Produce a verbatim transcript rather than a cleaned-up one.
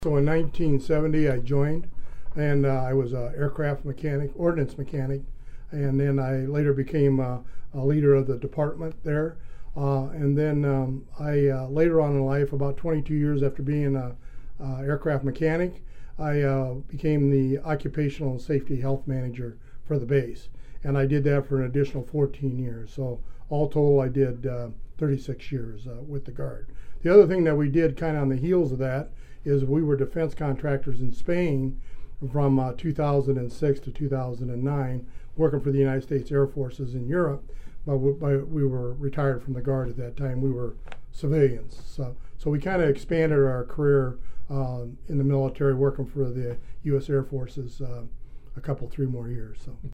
So in nineteen seventy I joined, and uh, I was an aircraft mechanic, ordnance mechanic, and then I later became uh, a leader of the department there. Uh, and then um, I uh, later on in life, about twenty-two years after being an uh, aircraft mechanic, I uh, became the occupational and safety health manager for the base, and I did that for an additional fourteen years. So all total, I did uh, thirty-six years uh, with the Guard. The other thing that we did kind of on the heels of that is we were defense contractors in Spain from uh, two thousand six to two thousand nine, working for the United States Air Forces in Europe, but we, but we were retired from the Guard at that time. We were civilians. So, so we kind of expanded our career uh, in the military, working for the U S Air Forces uh, a couple, three more years. So.